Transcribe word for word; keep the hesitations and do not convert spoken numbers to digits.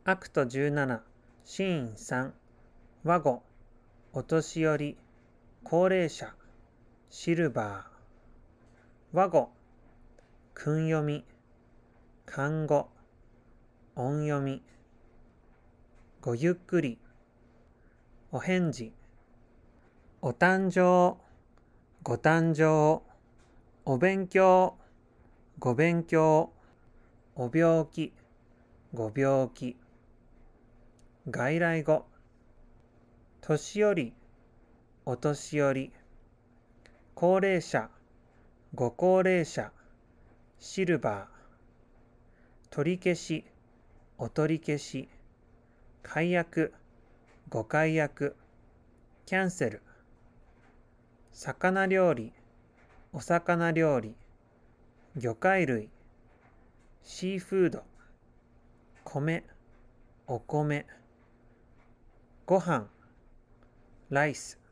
アクトじゅうなな、シーンさん、和語、お年寄り、高齢者、シルバー。和語、訓読み、漢語、音読み。ごゆっくり、お返事、お誕生、ご誕生、お勉強、ご勉強、お病気、ご病気。外来語、年寄り、お年寄り、高齢者、ご高齢者、シルバー。取り消し、お取り消し、解約、ご解約、キャンセル。魚料理、お魚料理、魚介類、シーフード。米、お米、ご飯、ライス。